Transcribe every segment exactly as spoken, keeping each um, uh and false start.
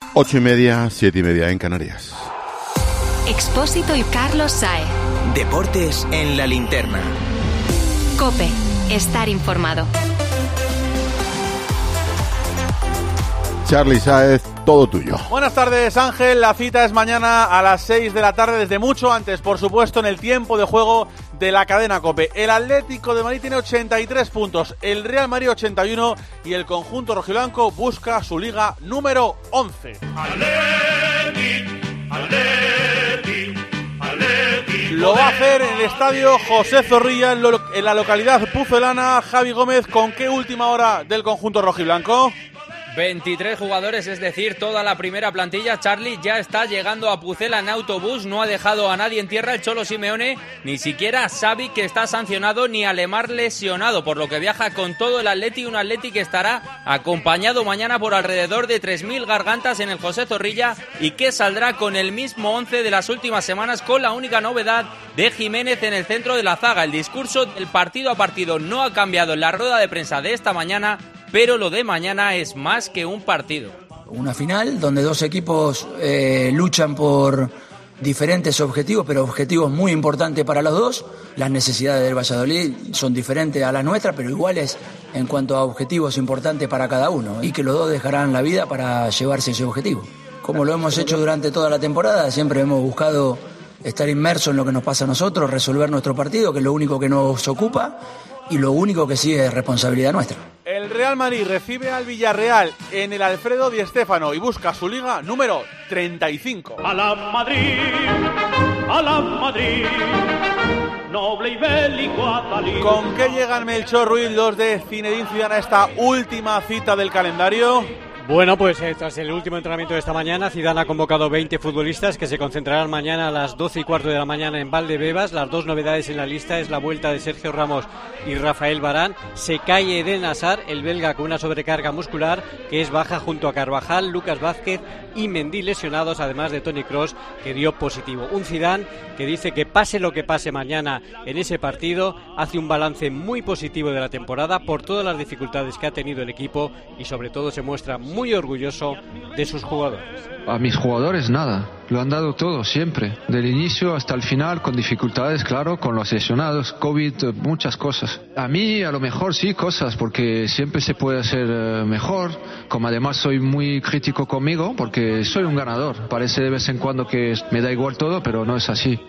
Ocho y media, siete y media en Canarias. Expósito y Carlos Saez. Deportes en la linterna. COPE. Estar informado. Charly Sáez, todo tuyo. Buenas tardes, Ángel. La cita es mañana a las seis de la tarde, desde mucho antes, por supuesto, en el tiempo de juego de la cadena COPE. El Atlético de Madrid tiene ochenta y tres puntos, el Real Madrid ochenta y uno y el conjunto rojiblanco busca su liga número once. Atleti, Atleti, Atleti. Lo va a hacer en el estadio José Zorrilla, en la localidad pucelana. Javi Gómez, ¿con qué última hora del conjunto rojiblanco? veintitrés jugadores, es decir, toda la primera plantilla. Charly ya está llegando a Pucela en autobús, no ha dejado a nadie en tierra el Cholo Simeone, ni siquiera a Xavi, que está sancionado, ni a Lemar lesionado, por lo que viaja con todo el Atleti, un Atleti que estará acompañado mañana por alrededor de tres mil gargantas en el José Zorrilla y que saldrá con el mismo once de las últimas semanas, con la única novedad de Jiménez en el centro de la zaga. El discurso del partido a partido no ha cambiado en la rueda de prensa de esta mañana, pero lo de mañana es más que un partido. Una final donde dos equipos eh, luchan por diferentes objetivos, pero objetivos muy importantes para los dos. Las necesidades del Valladolid son diferentes a las nuestras, pero iguales en cuanto a objetivos importantes para cada uno, y que los dos dejarán la vida para llevarse ese objetivo. Como lo hemos hecho durante toda la temporada, siempre hemos buscado estar inmersos en lo que nos pasa a nosotros, resolver nuestro partido, que es lo único que nos ocupa, y lo único que sí es responsabilidad nuestra. El Real Madrid recibe al Villarreal en el Alfredo Di Stéfano y busca su liga número treinta y cinco. A la Madrid, a la Madrid, noble y bélico Atalí. ¿Con qué llegan Melchor Ruiz, los de Zinedine Zidane, a esta última cita del calendario? Bueno, pues eh, tras el último entrenamiento de esta mañana, Zidane ha convocado veinte futbolistas que se concentrarán mañana a las doce y cuarto de la mañana en Valdebebas. Las dos novedades en la lista es la vuelta de Sergio Ramos y Rafael Varane. Se cae Eden Hazard, el belga, con una sobrecarga muscular, que es baja, junto a Carvajal, Lucas Vázquez y Mendy lesionados, además de Toni Kroos, que dio positivo. Un Zidane que dice que pase lo que pase mañana en ese partido, hace un balance muy positivo de la temporada por todas las dificultades que ha tenido el equipo y sobre todo se muestra muy muy orgulloso de sus jugadores. A mis jugadores nada, lo han dado todo siempre, del inicio hasta el final, con dificultades, claro, con los lesionados, COVID, muchas cosas. A mí a lo mejor sí cosas, porque siempre se puede hacer mejor, como además soy muy crítico conmigo, porque soy un ganador. Parece de vez en cuando que me da igual todo, pero no es así.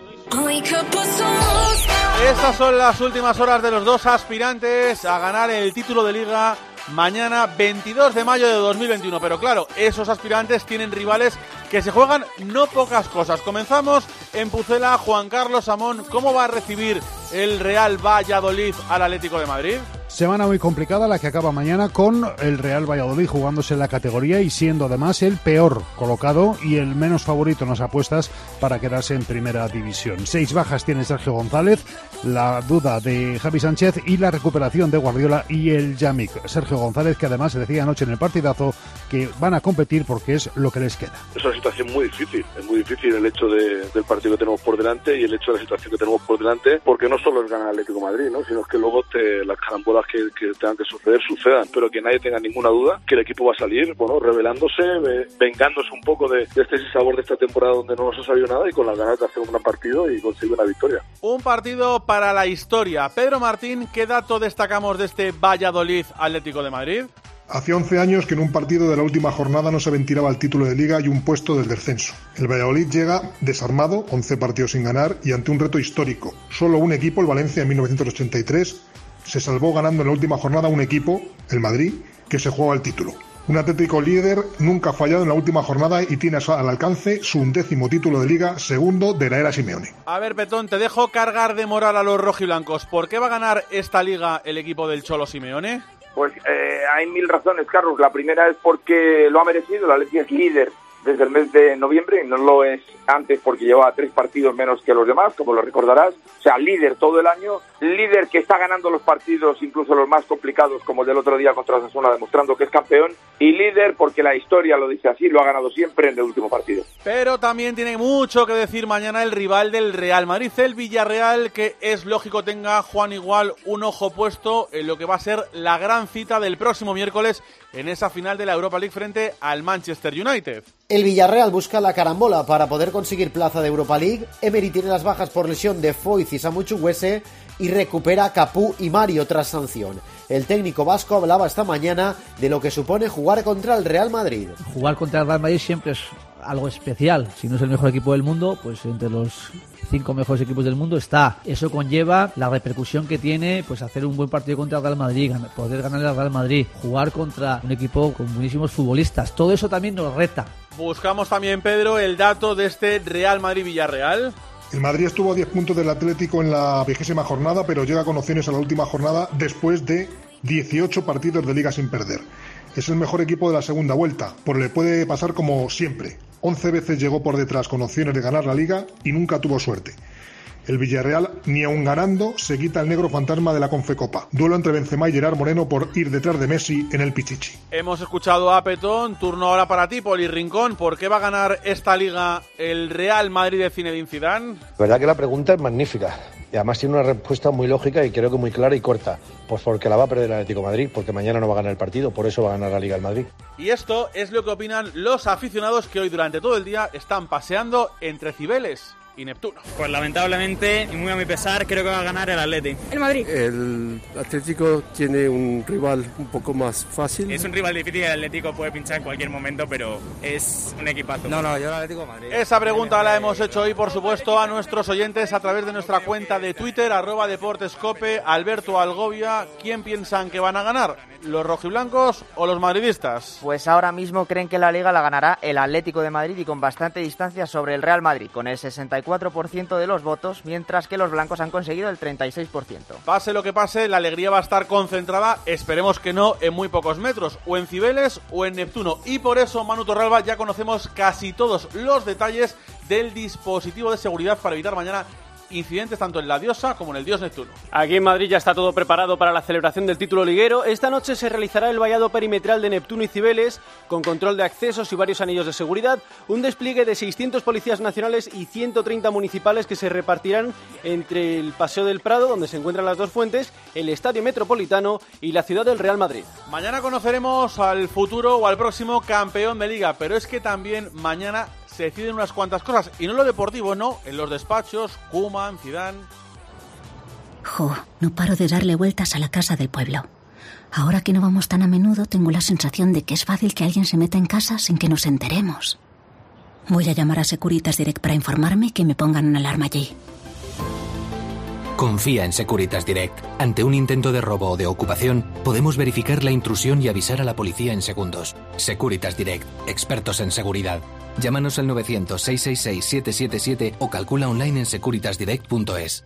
Estas son las últimas horas de los dos aspirantes a ganar el título de Liga mañana veintidós de mayo de dos mil veintiuno, pero claro, esos aspirantes tienen rivales que se juegan no pocas cosas. Comenzamos en Pucela. Juan Carlos Amón, ¿cómo va a recibir el Real Valladolid al Atlético de Madrid? Semana muy complicada la que acaba mañana, con el Real Valladolid jugándose la categoría y siendo además el peor colocado y el menos favorito en las apuestas para quedarse en primera división. Seis bajas tiene Sergio González, la duda de Javi Sánchez y la recuperación de Guardiola y el Yamik. Sergio González, que además se decía anoche en el partidazo que van a competir porque es lo que les queda. Es una situación muy difícil, es muy difícil el hecho de, del partido que tenemos por delante y el hecho de la situación que tenemos por delante, porque no solo es ganar el Atlético de Madrid, ¿no? Sino que luego te, las carambolas que, que tengan que suceder, sucedan, pero que nadie tenga ninguna duda que el equipo va a salir, bueno, revelándose, vengándose un poco de, de este sabor de esta temporada donde no nos ha salido nada, y con las ganas de hacer un gran partido y conseguir una victoria. Un partido para la historia. Pedro Martín, ¿qué dato destacamos de este Valladolid Atlético de Madrid? Hacía once años que en un partido de la última jornada no se ventilaba el título de Liga y un puesto del descenso. El Valladolid llega desarmado, once partidos sin ganar y ante un reto histórico. Solo un equipo, el Valencia en mil novecientos ochenta y tres, se salvó ganando en la última jornada un equipo, el Madrid, que se jugaba el título. Un Atlético líder nunca ha fallado en la última jornada y tiene al alcance su undécimo título de Liga, segundo de la era Simeone. A ver, Petón, te dejo cargar de moral a los rojiblancos. ¿Por qué va a ganar esta Liga el equipo del Cholo Simeone? Pues eh, hay mil razones, Carlos. La primera es porque lo ha merecido. El Atlético es líder desde el mes de noviembre y no lo es antes porque lleva tres partidos menos que los demás, como lo recordarás. O sea, líder todo el año, líder que está ganando los partidos, incluso los más complicados, como el del otro día contra Osasuna, demostrando que es campeón, y líder porque la historia lo dice así, lo ha ganado siempre en el último partido. Pero también tiene mucho que decir mañana el rival del Real Madrid, el Villarreal, que es lógico tenga, Juan, igual un ojo puesto en lo que va a ser la gran cita del próximo miércoles en esa final de la Europa League frente al Manchester United. El Villarreal busca la carambola para poder conseguir plaza de Europa League. Emery tiene las bajas por lesión de Foyth y Samu Chukwueze y recupera a Capú y Mario tras sanción. El técnico vasco hablaba esta mañana de lo que supone jugar contra el Real Madrid. Jugar contra el Real Madrid siempre es algo especial. Si no es el mejor equipo del mundo, pues entre los cinco mejores equipos del mundo está. Eso conlleva la repercusión que tiene pues hacer un buen partido contra el Real Madrid, poder ganarle al Real Madrid, jugar contra un equipo con buenísimos futbolistas. Todo eso también nos reta. Buscamos también, Pedro, el dato de este Real Madrid-Villarreal. El Madrid estuvo a diez puntos del Atlético en la vigésima jornada, pero llega con opciones a la última jornada después de dieciocho partidos de liga sin perder. Es el mejor equipo de la segunda vuelta, pero le puede pasar como siempre. once veces llegó por detrás con opciones de ganar la liga y nunca tuvo suerte. El Villarreal, ni aun ganando, se quita el negro fantasma de la Confecopa. Duelo entre Benzema y Gerard Moreno por ir detrás de Messi en el Pichichi. Hemos escuchado a Petón, turno ahora para ti, Poli Rincón. ¿Por qué va a ganar esta liga el Real Madrid de Zinedine Zidane? La verdad que la pregunta es magnífica. Y además tiene una respuesta muy lógica y creo que muy clara y corta. Pues porque la va a perder el Atlético de Madrid, porque mañana no va a ganar el partido, por eso va a ganar la Liga del Madrid. Y esto es lo que opinan los aficionados que hoy durante todo el día están paseando entre Cibeles y Neptuno. Pues lamentablemente, y muy a mi pesar, creo que va a ganar el Atleti. El Madrid. El Atlético tiene un rival un poco más fácil. Es un rival difícil, el Atlético puede pinchar en cualquier momento, pero es un equipazo. No, no, yo el Atlético de Madrid. Esa pregunta la hemos hecho hoy, por supuesto, a nuestros oyentes a través de nuestra cuenta de Twitter, arroba deportescope. Alberto Algovia, ¿quién piensan que van a ganar? ¿Los rojiblancos o los madridistas? Pues ahora mismo creen que la Liga la ganará el Atlético de Madrid y con bastante distancia sobre el Real Madrid, con el sesenta y cuatro por ciento de los votos, mientras que los blancos han conseguido el treinta y seis por ciento. Pase lo que pase, la alegría va a estar concentrada, esperemos que no, en muy pocos metros, o en Cibeles o en Neptuno. Y por eso, Manu Torralba, ya conocemos casi todos los detalles del dispositivo de seguridad para evitar mañana incidentes tanto en la Diosa como en el Dios Neptuno. Aquí en Madrid ya está todo preparado para la celebración del título liguero. Esta noche se realizará el vallado perimetral de Neptuno y Cibeles, con control de accesos y varios anillos de seguridad, un despliegue de seiscientos policías nacionales y ciento treinta municipales que se repartirán entre el Paseo del Prado, donde se encuentran las dos fuentes, el Estadio Metropolitano y la ciudad del Real Madrid. Mañana conoceremos al futuro o al próximo campeón de Liga, pero es que también mañana se deciden unas cuantas cosas, y no en lo deportivo, no, en los despachos, Koeman, Zidane. Jo, no paro de darle vueltas a la casa del pueblo. Ahora que no vamos tan a menudo, tengo la sensación de que es fácil que alguien se meta en casa sin que nos enteremos. Voy a llamar a Securitas Direct para informarme y que me pongan una alarma allí. Confía en Securitas Direct. Ante un intento de robo o de ocupación, podemos verificar la intrusión y avisar a la policía en segundos. Securitas Direct, expertos en seguridad. Llámanos al novecientos, seiscientos sesenta y seis, siete siete siete o calcula online en securitas direct punto es.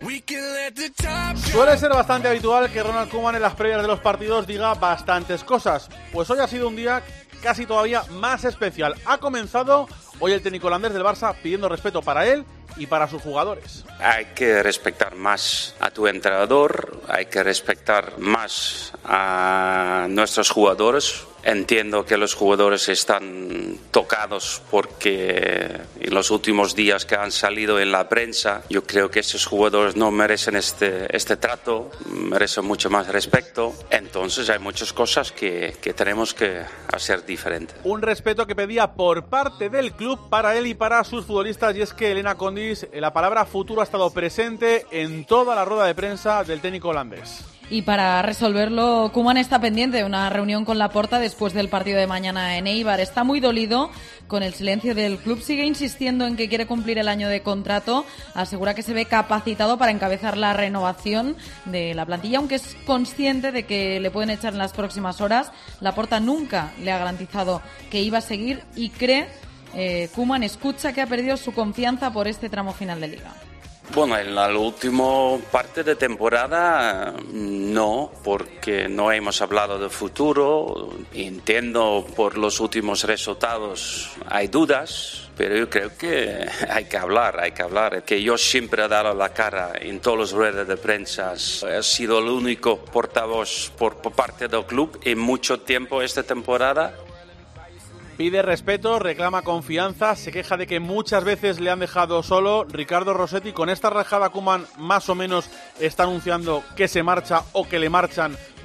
Suele ser bastante habitual que Ronald Koeman en las previas de los partidos diga bastantes cosas. Pues hoy ha sido un día casi todavía más especial. Ha comenzado hoy el técnico holandés del Barça pidiendo respeto para él y para sus jugadores. Hay que respetar más a tu entrenador, hay que respetar más a nuestros jugadores. Entiendo que los jugadores están tocados porque en los últimos días que han salido en la prensa, yo creo que estos jugadores no merecen este, este trato, merecen mucho más respeto. Entonces hay muchas cosas que, que tenemos que hacer diferente. Un respeto que pedía por parte del club para él y para sus futbolistas, y es que Elena Condis, la palabra futuro ha estado presente en toda la rueda de prensa del técnico holandés. Y para resolverlo, Koeman está pendiente de una reunión con Laporta después del partido de mañana en Eibar. Está muy dolido con el silencio del club. Sigue insistiendo en que quiere cumplir el año de contrato. Asegura que se ve capacitado para encabezar la renovación de la plantilla, aunque es consciente de que le pueden echar en las próximas horas. Laporta nunca le ha garantizado que iba a seguir y cree, eh, Koeman escucha que ha perdido su confianza por este tramo final de Liga. Bueno, en la última parte de temporada no, porque no hemos hablado de futuro. Entiendo por los últimos resultados hay dudas, pero yo creo que hay que hablar, hay que hablar. Que yo siempre he dado la cara en todas las ruedas de prensa. He sido el único portavoz por, por parte del club en mucho tiempo esta temporada. Pide respeto, reclama confianza, se queja de que muchas veces le han dejado solo. Ricardo Rossetti, con esta rajada Koeman más o menos está anunciando que se marcha o que le marchan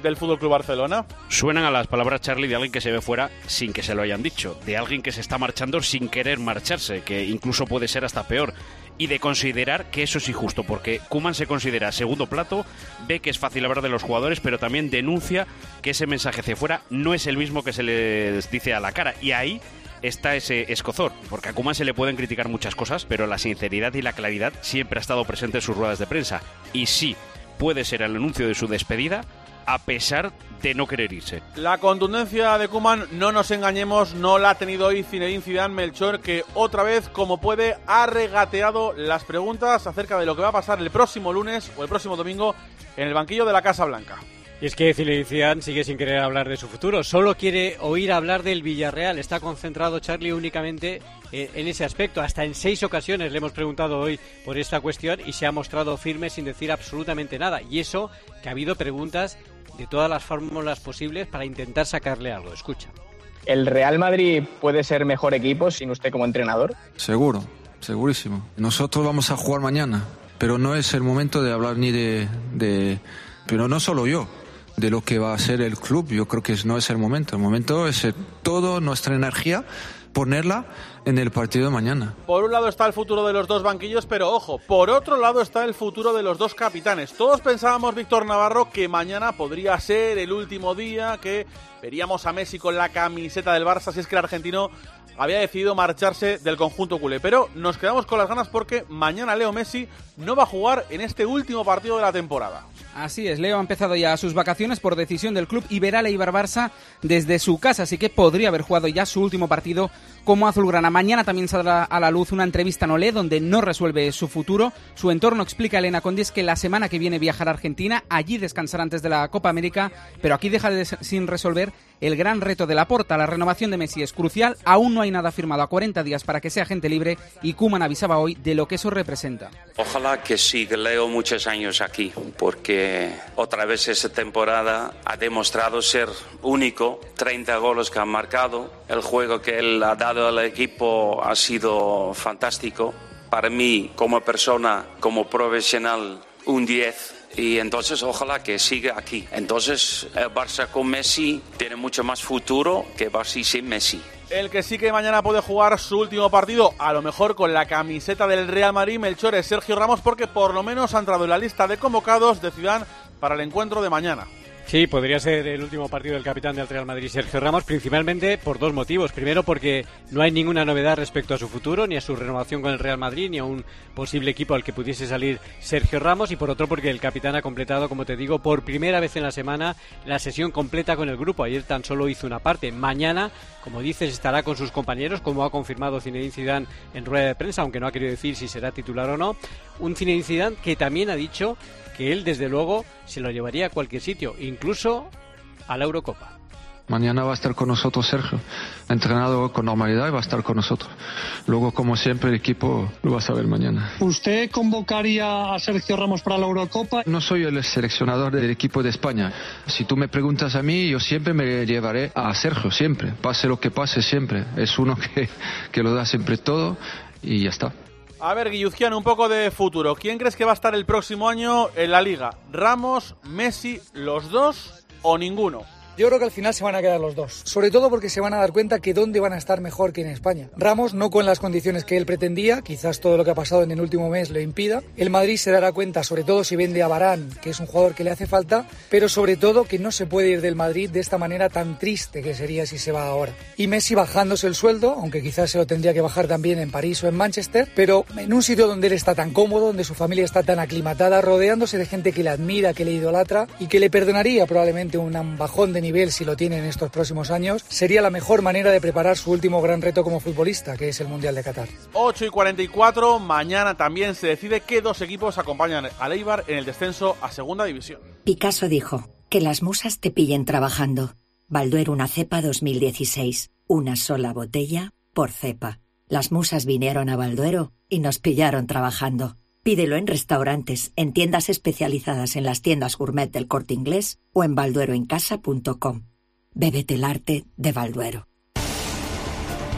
del F C Barcelona? Suenan a las palabras, Charlie, de alguien que se ve fuera sin que se lo hayan dicho, de alguien que se está marchando sin querer marcharse, que incluso puede ser hasta peor, y de considerar que eso es injusto, porque Koeman se considera segundo plato, ve que es fácil hablar de los jugadores, pero también denuncia que ese mensaje hacia fuera no es el mismo que se les dice a la cara, y ahí está ese escozor, porque a Koeman se le pueden criticar muchas cosas, pero la sinceridad y la claridad siempre ha estado presente en sus ruedas de prensa, y sí, puede ser el anuncio de su despedida, a pesar de no querer irse. La contundencia de Koeman, no nos engañemos, no la ha tenido hoy Zinedine Zidane, Melchor, que otra vez, como puede, ha regateado las preguntas acerca de lo que va a pasar el próximo lunes o el próximo domingo en el banquillo de la Casa Blanca. Y es que Zinedine Zidane sigue sin querer hablar de su futuro, solo quiere oír hablar del Villarreal. Está concentrado, Charlie, únicamente en ese aspecto. Hasta en seis ocasiones le hemos preguntado hoy por esta cuestión y se ha mostrado firme sin decir absolutamente nada. Y eso que ha habido preguntas de todas las fórmulas posibles para intentar sacarle algo. Escucha. ¿El Real Madrid puede ser mejor equipo sin usted como entrenador? Seguro, segurísimo. Nosotros vamos a jugar mañana, pero no es el momento de hablar ni de... de... pero no solo yo, de lo que va a ser el club. Yo creo que no es el momento. El momento es toda nuestra energía ponerla en el partido de mañana. Por un lado está el futuro de los dos banquillos, pero ojo, por otro lado está el futuro de los dos capitanes. Todos pensábamos, Víctor Navarro, que mañana podría ser el último día que veríamos a Messi con la camiseta del Barça, si es que el argentino había decidido marcharse del conjunto culé. Pero nos quedamos con las ganas porque mañana Leo Messi no va a jugar en este último partido de la temporada. Así es, Leo ha empezado ya sus vacaciones por decisión del club y verá al Eibar Barça desde su casa, así que podría haber jugado ya su último partido como azulgrana. Mañana también saldrá a la luz una entrevista en Olé donde no resuelve su futuro. Su entorno explica a Elena Condis que la semana que viene viajará a Argentina, allí descansará antes de la Copa América, pero aquí deja de, sin resolver el gran reto de Laporta. La renovación de Messi es crucial, aún no hay nada firmado a cuarenta días para que sea agente libre y Koeman avisaba hoy de lo que eso representa. Ojalá que siga Leo muchos años aquí, porque otra vez esta temporada ha demostrado ser único, treinta goles que han marcado, el juego que él ha dado al equipo ha sido fantástico, para mí como persona, como profesional, un diez. Y entonces ojalá que siga aquí. Entonces el Barça con Messi tiene mucho más futuro que Barça sin Messi. El que sí que mañana puede jugar su último partido, a lo mejor con la camiseta del Real Madrid, Melchor, es Sergio Ramos, porque por lo menos ha entrado en la lista de convocados de Zidane para el encuentro de mañana. Sí, podría ser el último partido del capitán del Real Madrid, Sergio Ramos, principalmente por dos motivos. Primero, porque no hay ninguna novedad respecto a su futuro, ni a su renovación con el Real Madrid, ni a un posible equipo al que pudiese salir Sergio Ramos. Y por otro, porque el capitán ha completado, como te digo, por primera vez en la semana la sesión completa con el grupo. Ayer tan solo hizo una parte. Mañana, como dices, estará con sus compañeros, como ha confirmado Zinedine Zidane en rueda de prensa, aunque no ha querido decir si será titular o no. Un Zinedine Zidane que también ha dicho que él, desde luego, se lo llevaría a cualquier sitio, incluso a la Eurocopa. Mañana va a estar con nosotros Sergio, entrenado con normalidad y va a estar con nosotros. Luego, como siempre, el equipo lo va a saber mañana. ¿Usted convocaría a Sergio Ramos para la Eurocopa? No soy el seleccionador del equipo de España. Si tú me preguntas a mí, yo siempre me llevaré a Sergio, siempre. Pase lo que pase, siempre. Es uno que, que lo da siempre todo y ya está. A ver, Guilluzquiano, un poco de futuro. ¿Quién crees que va a estar el próximo año en la Liga? ¿Ramos, Messi, los dos o ninguno? Yo creo que al final se van a quedar los dos, sobre todo porque se van a dar cuenta que dónde van a estar mejor que en España. Ramos no con las condiciones que él pretendía, quizás todo lo que ha pasado en el último mes lo impida. El Madrid se dará cuenta, sobre todo si vende a Varane, que es un jugador que le hace falta, pero sobre todo que no se puede ir del Madrid de esta manera tan triste que sería si se va ahora. Y Messi bajándose el sueldo, aunque quizás se lo tendría que bajar también en París o en Manchester, pero en un sitio donde él está tan cómodo, donde su familia está tan aclimatada, rodeándose de gente que le admira, que le idolatra y que le perdonaría probablemente un bajón de nivel si lo tiene en estos próximos años, sería la mejor manera de preparar su último gran reto como futbolista, que es el Mundial de Qatar. ocho y cuarenta y cuatro, mañana también se decide qué dos equipos acompañan al Eibar en el descenso a Segunda División. Picasso dijo, que las musas te pillen trabajando. Balduero una cepa dos mil dieciséis, una sola botella por cepa. Las musas vinieron a Balduero y nos pillaron trabajando. Pídelo en restaurantes, en tiendas especializadas en las tiendas gourmet del Corte Inglés o en baldueroencasa punto com. Bébete el arte de Balduero.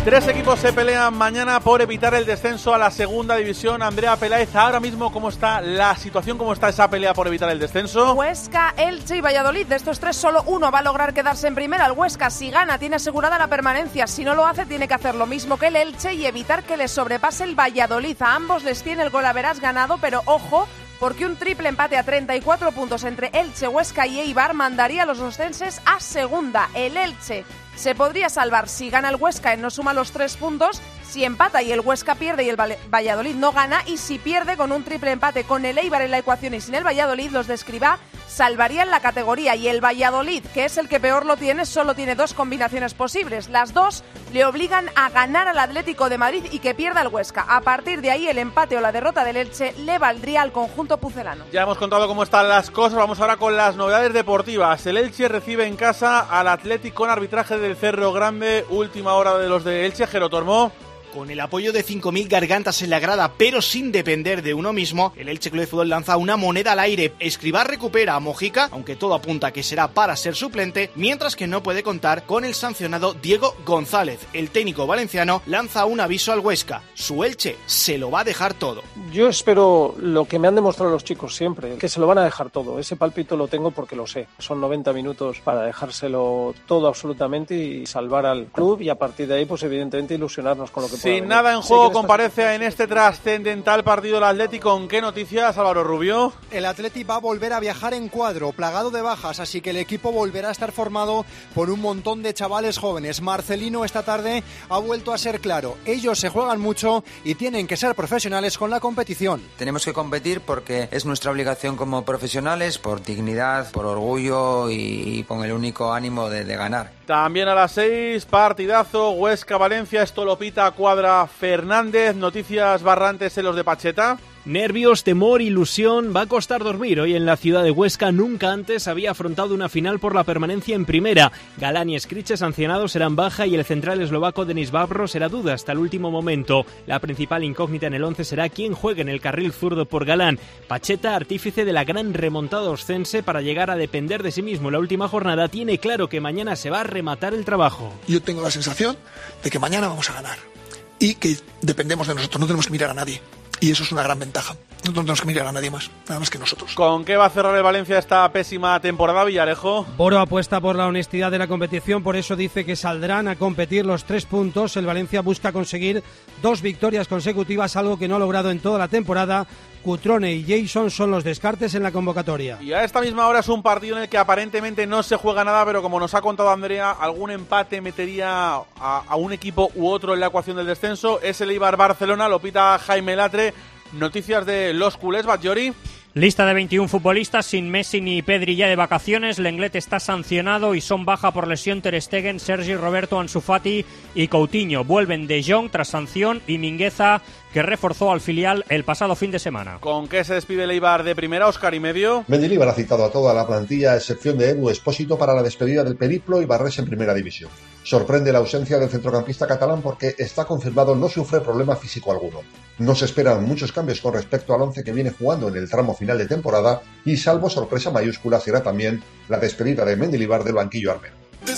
Tres equipos se pelean mañana por evitar el descenso a la segunda división. Andrea Peláez, ahora mismo, ¿cómo está la situación? ¿Cómo está esa pelea por evitar el descenso? Huesca, Elche y Valladolid. De estos tres, solo uno va a lograr quedarse en primera. El Huesca, si gana, tiene asegurada la permanencia. Si no lo hace, tiene que hacer lo mismo que el Elche y evitar que les sobrepase el Valladolid. A ambos les tiene el golaveras ganado, pero ojo, porque un triple empate a treinta y cuatro puntos entre Elche, Huesca y Eibar mandaría a los oscenses a segunda. El Elche se podría salvar si gana el Huesca y no suma los tres puntos, si empata y el Huesca pierde y el Valladolid no gana, y si pierde con un triple empate con el Eibar en la ecuación y sin el Valladolid, los de Escribá salvarían la categoría. Y el Valladolid, que es el que peor lo tiene, solo tiene dos combinaciones posibles. Las dos le obligan a ganar al Atlético de Madrid y que pierda el Huesca. A partir de ahí, el empate o la derrota del Elche le valdría al conjunto pucelano. Ya hemos contado cómo están las cosas, vamos ahora con las novedades deportivas. El Elche recibe en casa al Athletic con arbitraje del Cerro Grande. Última hora de los de Elche. Jero Tormó. Con el apoyo de cinco mil gargantas en la grada, pero sin depender de uno mismo, el Elche Club de Fútbol lanza una moneda al aire. Escribá recupera a Mojica, aunque todo apunta que será para ser suplente, mientras que no puede contar con el sancionado Diego González. El técnico valenciano lanza un aviso al Huesca. Su Elche se lo va a dejar todo. Yo espero lo que me han demostrado los chicos siempre, que se lo van a dejar todo. Ese pálpito lo tengo porque lo sé. Son noventa minutos para dejárselo todo absolutamente y salvar al club, y a partir de ahí, pues evidentemente ilusionarnos con lo que Sin nada en juego, comparece en este trascendental partido el Athletic. ¿Con qué noticias, Álvaro Rubio? El Athletic va a volver a viajar en cuadro, plagado de bajas, así que el equipo volverá a estar formado por un montón de chavales jóvenes. Marcelino esta tarde ha vuelto a ser claro. Ellos se juegan mucho y tienen que ser profesionales con la competición. Tenemos que competir porque es nuestra obligación como profesionales, por dignidad, por orgullo y con el único ánimo de, de ganar. También a las seis, partidazo, Huesca-Valencia, esto lo pita Cuadra Fernández. Noticias barrantes en los de Pacheta. Nervios, temor, ilusión, va a costar dormir. Hoy en la ciudad de Huesca nunca antes había afrontado una final por la permanencia en primera. Galán y Skriche sancionados serán baja y el central eslovaco Denis Vavro será duda hasta el último momento. La principal incógnita en el once será quién juegue en el carril zurdo por Galán. Pacheta, artífice de la gran remontada oscense para llegar a depender de sí mismo en la última jornada, tiene claro que mañana se va a rematar el trabajo. Yo tengo la sensación de que mañana vamos a ganar y que dependemos de nosotros, no tenemos que mirar a nadie. Y eso es una gran ventaja. No tenemos que mirar a nadie más, nada más que nosotros. ¿Con qué va a cerrar el Valencia esta pésima temporada, Villarejo? Boro apuesta por la honestidad de la competición, por eso dice que saldrán a competir los tres puntos. El Valencia busca conseguir dos victorias consecutivas, algo que no ha logrado en toda la temporada. Cutrone y Jason son los descartes en la convocatoria. Y a esta misma hora es un partido en el que aparentemente no se juega nada, pero como nos ha contado Andrea, algún empate metería a, a un equipo u otro en la ecuación del descenso. Es el Eibar Barcelona, lo pita Jaime Latre. Noticias de los culés, Batllori. Lista de veintiún futbolistas, sin Messi ni Pedri ya de vacaciones. Lenglet está sancionado y son baja por lesión Ter Stegen, Sergi Roberto, Ansu Fati y Coutinho. Vuelven De Jong tras sanción y Mingueza, que reforzó al filial el pasado fin de semana. ¿Con qué se despide el Eibar de primera, Óscar y medio? Mendilibar ha citado a toda la plantilla a excepción de Edu Espósito para la despedida del periplo ibarrés en primera división. Sorprende la ausencia del centrocampista catalán porque está confirmado no sufre problema físico alguno. No se esperan muchos cambios con respecto al once que viene jugando en el tramo final de temporada y salvo sorpresa mayúscula será también la despedida de Mendilibar del banquillo armero.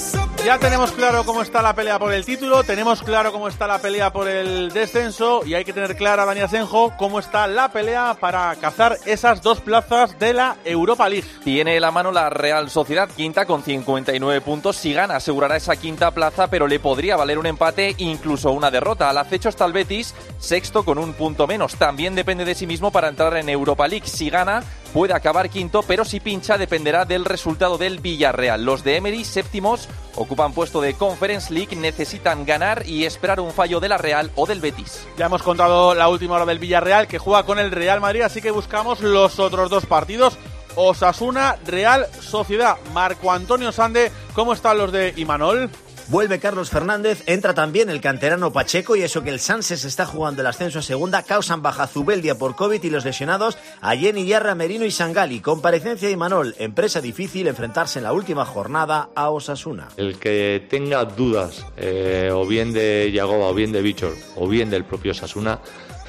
Ya tenemos claro cómo está la pelea por el título, tenemos claro cómo está la pelea por el descenso y hay que tener clara, Dani Asenjo, cómo está la pelea para cazar esas dos plazas de la Europa League. Tiene la mano la Real Sociedad, quinta con cincuenta y nueve puntos. Si gana asegurará esa quinta plaza, pero le podría valer un empate, incluso una derrota. Al acecho está el Betis, sexto con un punto menos. También depende de sí mismo para entrar en Europa League. Si gana puede acabar quinto, pero si pincha dependerá del resultado del Villarreal. Los de Emery, séptimos, ocupan puesto de Conference League, necesitan ganar y esperar un fallo de la Real o del Betis. Ya hemos contado la última hora del Villarreal, que juega con el Real Madrid, así que buscamos los otros dos partidos. Osasuna, Real Sociedad. Marco Antonio Sande, ¿cómo están los de Imanol? Vuelve Carlos Fernández, entra también el canterano Pacheco y eso que el Sanses está jugando el ascenso a segunda, causan baja Zubeldia por COVID y los lesionados a Jenny Yarra, Merino y Sangali. Comparecencia de Imanol, empresa difícil enfrentarse en la última jornada a Osasuna. El que tenga dudas, eh, o bien de Yagoba, o bien de Bichor, o bien del propio Osasuna,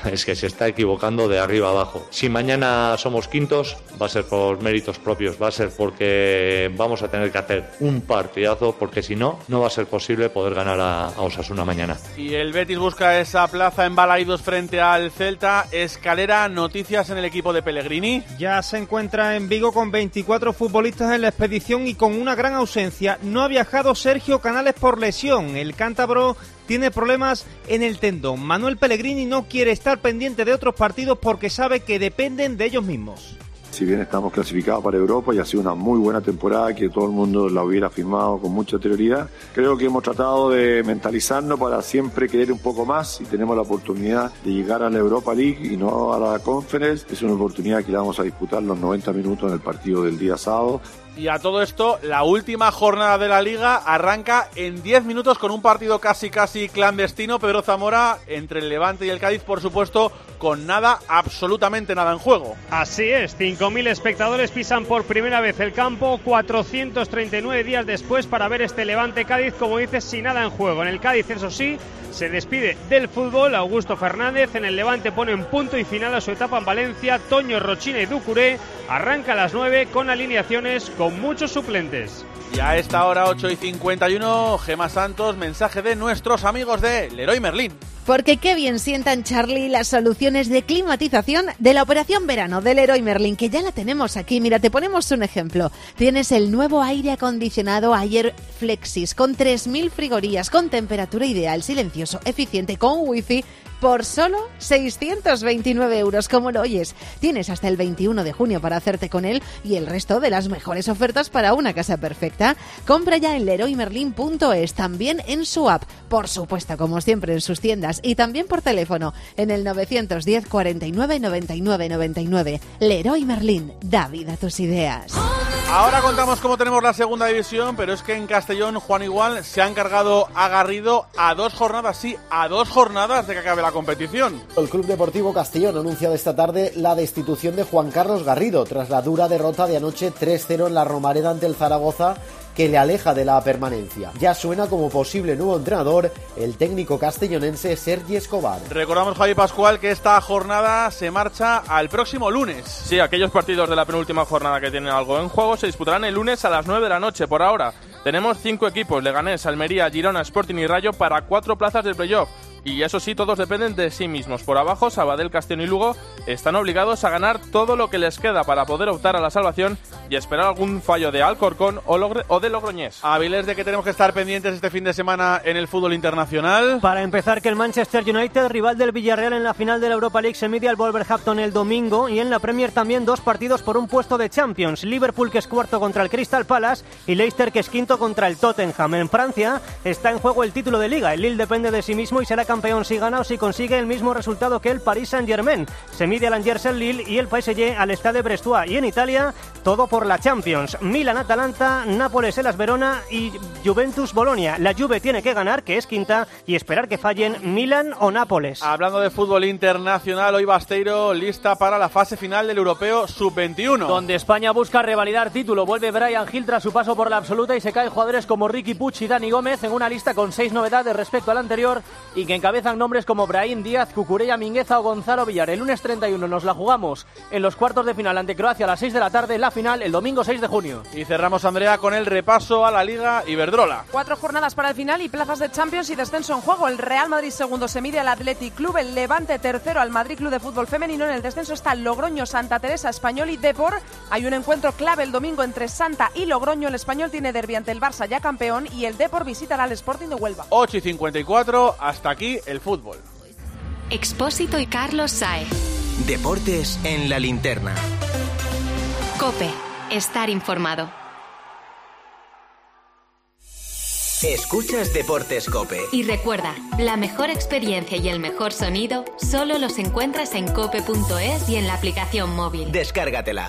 es que se está equivocando de arriba abajo. Si mañana somos quintos, va a ser por méritos propios, va a ser porque vamos a tener que hacer un partidazo, porque si no, no va a ser posible poder ganar a, a Osasuna mañana. Y el Betis busca esa plaza en Balaidos frente al Celta. Escalera, noticias en el equipo de Pellegrini. Ya se encuentra en Vigo con veinticuatro futbolistas en la expedición y con una gran ausencia. No ha viajado Sergio Canales por lesión. El cántabro tiene problemas en el tendón. Manuel Pellegrini no quiere estar pendiente de otros partidos porque sabe que dependen de ellos mismos. Si bien estamos clasificados para Europa y ha sido una muy buena temporada que todo el mundo la hubiera firmado con mucha anterioridad, creo que hemos tratado de mentalizarnos para siempre querer un poco más y tenemos la oportunidad de llegar a la Europa League y no a la Conference. Es una oportunidad que la vamos a disputar los noventa minutos en el partido del día sábado. Y a todo esto, la última jornada de la Liga arranca en diez minutos con un partido casi casi clandestino. Pedro Zamora, entre el Levante y el Cádiz, por supuesto, con nada, absolutamente nada en juego. Así es, cinco mil espectadores pisan por primera vez el campo, cuatrocientos treinta y nueve días después para ver este Levante-Cádiz, como dices, sin nada en juego. En el Cádiz, eso sí, se despide del fútbol Augusto Fernández. En el Levante ponen punto y final a su etapa en Valencia. Toño, Rochina y Ducuré arranca a las nueve con alineaciones con muchos suplentes. Y a esta hora, ocho y cincuenta y uno, Gemma Santos, mensaje de nuestros amigos de Leroy Merlin. Porque qué bien sientan, Charlie, las soluciones de climatización de la operación verano del Leroy Merlin, que ya la tenemos aquí. Mira, te ponemos un ejemplo. Tienes el nuevo aire acondicionado Air Flexis con tres mil frigorías, con temperatura ideal, silencioso, eficiente, con wifi, por solo seiscientos veintinueve euros, como lo oyes. Tienes hasta el veintiuno de junio para hacerte con él y el resto de las mejores ofertas para una casa perfecta. Compra ya en leroy merlin punto es, también en su app, por supuesto, como siempre, en sus tiendas y también por teléfono en el novecientos diez, cuarenta y nueve, noventa y nueve, noventa y nueve. Leroy Merlin, da vida a tus ideas. Ahora contamos cómo tenemos la segunda división, pero es que en Castellón, Juan Igual, se han cargado a Garrido a dos jornadas, sí, a dos jornadas de que acabe la competición. El Club Deportivo Castellón ha anunciado esta tarde la destitución de Juan Carlos Garrido tras la dura derrota de anoche tres cero en la Romareda ante el Zaragoza, que le aleja de la permanencia. Ya suena como posible nuevo entrenador el técnico castellonense Sergi Escobar. Recordamos, Javi Pascual, que esta jornada se marcha al próximo lunes. Sí, aquellos partidos de la penúltima jornada que tienen algo en juego se disputarán el lunes a las nueve de la noche. Por ahora tenemos cinco equipos: Leganés, Almería, Girona, Sporting y Rayo, para cuatro plazas del playoff. Y eso sí, todos dependen de sí mismos. Por abajo, Sabadell, Castellón y Lugo están obligados a ganar todo lo que les queda para poder optar a la salvación y esperar algún fallo de Alcorcón o, Logre- o de Logroñés. Avilés, de que tenemos que estar pendientes este fin de semana en el fútbol internacional. Para empezar, que el Manchester United, rival del Villarreal en la final de la Europa League, se mide al Wolverhampton el domingo, y en la Premier también dos partidos por un puesto de Champions. Liverpool, que es cuarto, contra el Crystal Palace, y Leicester, que es quinto, contra el Tottenham. En Francia está en juego el título de Liga. El Lille depende de sí mismo y será campeón si gana o si consigue el mismo resultado que el Paris Saint-Germain. Se mide al Angers el Lille y el P S G al Stade Brestois. Y en Italia, todo por la Champions. Milan-Atalanta, Nápoles-Elas Verona y Juventus-Bolonia. La Juve tiene que ganar, que es quinta, y esperar que fallen Milan o Nápoles. Hablando de fútbol internacional, hoy Basteiro lista para la fase final del Europeo sub veintiuno. Donde España busca revalidar título. Vuelve Bryan Gil tras su paso por la absoluta y se caen jugadores como Riqui Puig y Dani Gómez en una lista con seis novedades respecto al anterior y que encabezan nombres como Brahim Díaz, Cucurella, Mingueza o Gonzalo Villar. El lunes treinta y uno nos la jugamos en los cuartos de final ante Croacia a las seis de la tarde, la final el domingo seis de junio. Y cerramos, Andrea, con el repaso a la Liga Iberdrola. Cuatro jornadas para el final y plazas de Champions y descenso en juego. El Real Madrid segundo se mide al Athletic Club, el Levante tercero al Madrid Club de Fútbol Femenino. En el descenso está Logroño, Santa Teresa, Español y Depor. Hay un encuentro clave el domingo entre Santa y Logroño. El Español tiene derbi ante el Barça, ya campeón, y el Depor visitará al Sporting de Huelva. ocho y cincuenta y cuatro, hasta aquí el fútbol. Expósito y Carlos Saez. Deportes en la linterna. COPE. Estar informado. Escuchas Deportes COPE. Y recuerda, la mejor experiencia y el mejor sonido solo los encuentras en cope punto es y en la aplicación móvil. Descárgatela.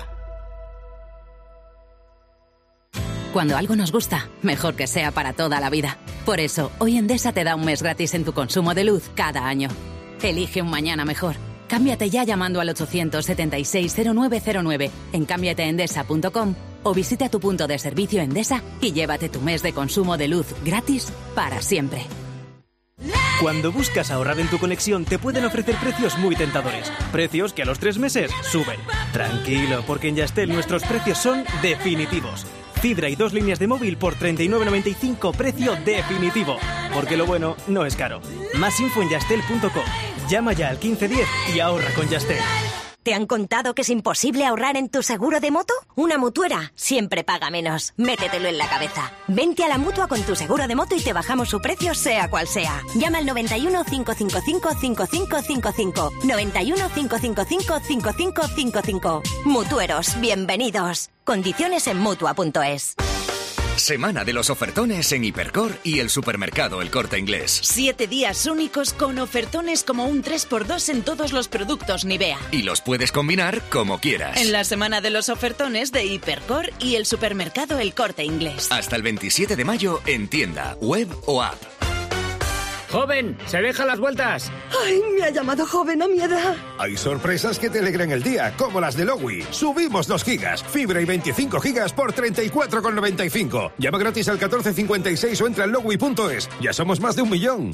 Cuando algo nos gusta, mejor que sea para toda la vida. Por eso, hoy Endesa te da un mes gratis en tu consumo de luz cada año. Elige un mañana mejor. Cámbiate ya llamando al ochocientos setenta y seis cero nueve cero nueve en cámbiate endesa punto com o visita tu punto de servicio Endesa y llévate tu mes de consumo de luz gratis para siempre. Cuando buscas ahorrar en tu conexión te pueden ofrecer precios muy tentadores. Precios que a los tres meses suben. Tranquilo, porque en Yastel nuestros precios son definitivos. Fibra y dos líneas de móvil por treinta y nueve noventa y cinco, precio definitivo. Porque lo bueno no es caro. Más info en yastel punto com. Llama ya al quince diez y ahorra con Yastel. ¿Te han contado que es imposible ahorrar en tu seguro de moto? Una mutuera siempre paga menos. Métetelo en la cabeza. Vente a la Mutua con tu seguro de moto y te bajamos su precio sea cual sea. Llama al noventa y uno, cinco cinco cinco, cinco cinco cinco cinco. noventa y uno, cinco cinco cinco, cinco cinco cinco cinco. Mutueros, bienvenidos. Condiciones en Mutua punto es. Semana de los ofertones en Hipercor y el supermercado El Corte Inglés. Siete días únicos con ofertones como un tres por dos en todos los productos Nivea. Y los puedes combinar como quieras. En la semana de los ofertones de Hipercor y el supermercado El Corte Inglés. Hasta el veintisiete de mayo en tienda, web o app. ¡Joven! ¡Se deja las vueltas! ¡Ay, me ha llamado joven a mi edad! Hay sorpresas que te alegran el día, como las de Lowy. Subimos dos gigas, fibra y veinticinco gigas por treinta y cuatro con noventa y cinco. Llama gratis al catorce cincuenta y seis o entra en lowy punto es. Ya somos más de un millón.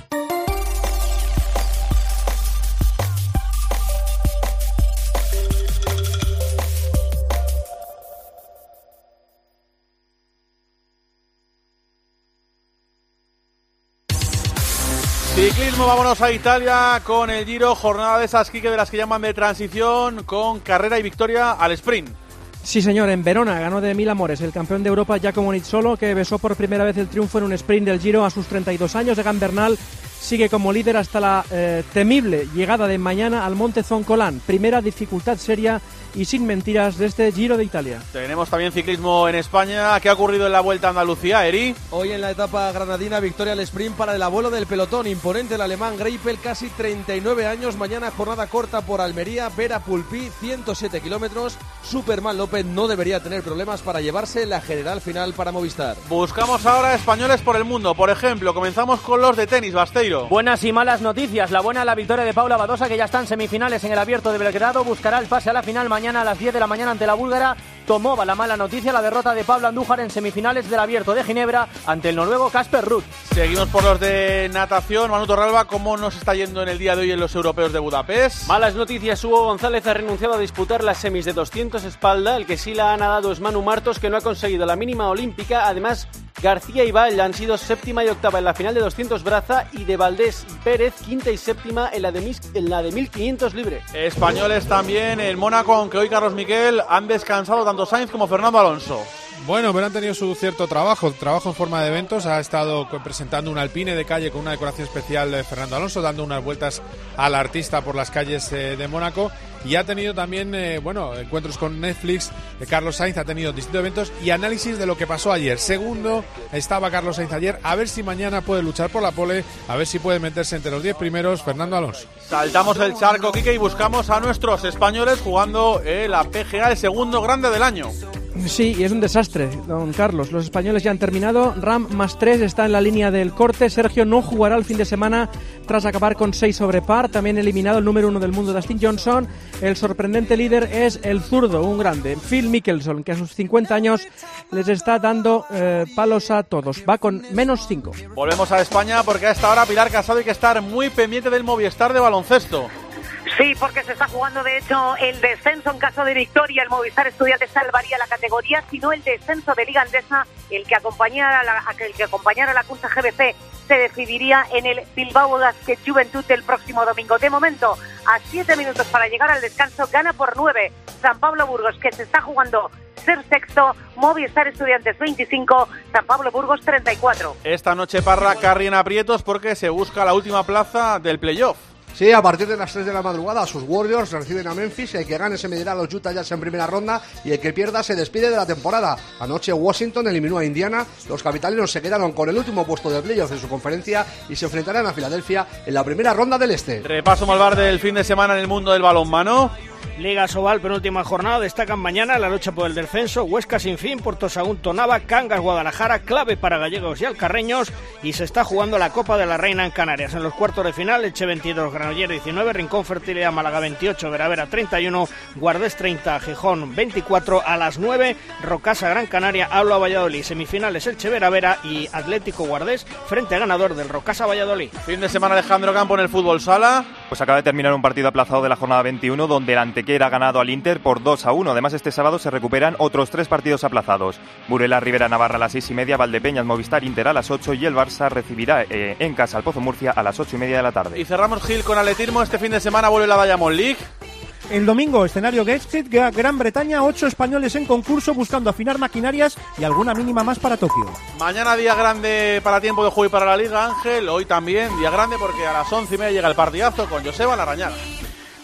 Ciclismo, vámonos a Italia con el Giro, jornada de esas, Quique, de las que llaman de transición, con carrera y victoria al sprint. Sí, señor, en Verona ganó de mil amores el campeón de Europa Giacomo Nizzolo, que besó por primera vez el triunfo en un sprint del Giro a sus treinta y dos años. Egan Bernal sigue como líder hasta la eh, temible llegada de mañana al Monte Zoncolán, primera dificultad seria y sin mentiras de este Giro de Italia. Tenemos también ciclismo en España. ¿Qué ha ocurrido en la Vuelta a Andalucía, Eri? Hoy en la etapa granadina, victoria al sprint para el abuelo del pelotón, imponente el alemán Greipel, casi treinta y nueve años. Mañana jornada corta por Almería, Vera Pulpí, ciento siete kilómetros. Superman López no debería tener problemas para llevarse la general final para Movistar. Buscamos ahora españoles por el mundo. Por ejemplo, comenzamos con los de tenis, Basteiro. Buenas y malas noticias. La buena, la victoria de Paula Badosa, que ya está en semifinales en el Abierto de Belgrado. Buscará el pase a la final mañana a las diez de la mañana ante la búlgara Tomova. La mala noticia, la derrota de Pablo Andújar en semifinales del Abierto de Ginebra ante el noruego Casper Ruud. Seguimos por los de natación. Manu Torralba, ¿cómo nos está yendo en el día de hoy en los europeos de Budapest? Malas noticias. Hugo González ha renunciado a disputar las semis de doscientos espalda. El que sí la ha nadado es Manu Martos, que no ha conseguido la mínima olímpica. Además, García y Vall han sido séptima y octava en la final de doscientos braza, y de Valdés y Pérez quinta y séptima en la de, mis, en la de mil quinientos libre. Españoles también en Mónaco, aunque hoy Carlos Miquel han descansado tanto Sainz como Fernando Alonso. Bueno, pero han tenido su cierto trabajo, trabajo en forma de eventos. Ha estado presentando un alpine de calle con una decoración especial de Fernando Alonso, dando unas vueltas al artista por las calles eh, de Mónaco. Y ha tenido también, eh, bueno, encuentros con Netflix. Eh, Carlos Sainz ha tenido distintos eventos y análisis de lo que pasó ayer. Segundo estaba Carlos Sainz ayer. A ver si mañana puede luchar por la pole, a ver si puede meterse entre los diez primeros Fernando Alonso. Saltamos el charco, Quique, y buscamos a nuestros españoles jugando eh, la P G A, el segundo grande del año. Sí, y es un desastre, don Carlos. Los españoles ya han terminado. Ram más tres está en la línea del corte. Sergio no jugará el fin de semana tras acabar con seis sobre par. También eliminado el número uno del mundo, Dustin Johnson. El sorprendente líder es el zurdo, un grande, Phil Mickelson, que a sus cincuenta años les está dando eh, palos a todos. Va con menos cinco. Volvemos a España porque a esta hora Pilar Casado hay que estar muy pendiente del Movistar de baloncesto. Sí, porque se está jugando de hecho el descenso en caso de victoria. El Movistar Estudiantes salvaría la categoría, sino el descenso de Liga Endesa, el que acompañara a la, el que acompañara a la Cunsa G B C, se decidiría en el Bilbao Basket Juventud del próximo domingo. De momento, a siete minutos para llegar al descanso, gana por nueve San Pablo Burgos, que se está jugando ser sexto. Movistar Estudiantes veinticinco, San Pablo Burgos treinta y cuatro. Esta noche Parra Carri en aprietos porque se busca la última plaza del playoff. Sí, a partir de las tres de la madrugada sus Warriors reciben a Memphis y el que gane se medirá a los Utah Jazz en primera ronda y el que pierda se despide de la temporada. Anoche Washington eliminó a Indiana, los capitalinos se quedaron con el último puesto del playoff en su conferencia y se enfrentarán a Filadelfia en la primera ronda del este. Repaso malvar del fin de semana en el mundo del balonmano. Liga Sobal, penúltima jornada, destacan mañana la lucha por el descenso, Huesca sin fin, Puerto Sagunto Nava, Cangas Guadalajara, clave para gallegos y alcarreños, y se está jugando la Copa de la Reina en Canarias. En los cuartos de final, Elche veintidós, Granollers diecinueve, Rincón Fertilidad Málaga veintiocho, Veravera treinta y uno, Guardés treinta, Gijón veinticuatro, a las nueve, Rocasa Gran Canaria, Aula Valladolid, semifinales Elche Veravera y Atlético Guardés frente a ganador del Rocasa Valladolid. Fin de semana Alejandro Campo en el fútbol sala. Pues acaba de terminar un partido aplazado de la jornada veintiuno donde el Antequera ha ganado al Inter por dos a uno. Además, este sábado se recuperan otros tres partidos aplazados. Burela Rivera Navarra a las seis y media, Valdepeñas Movistar Inter a las ocho y el Barça recibirá eh, en casa al Pozo Murcia a las ocho y media de la tarde. Y cerramos, Gil, con atletismo. Este fin de semana vuelve la Diamond League. El domingo, escenario Gateshead, Gran Bretaña, ocho españoles en concurso buscando afinar maquinarias y alguna mínima más para Tokio. Mañana día grande para tiempo de juego y para la Liga, Ángel. Hoy también día grande porque a las once y media llega el partidazo con Joseba Larrañaga.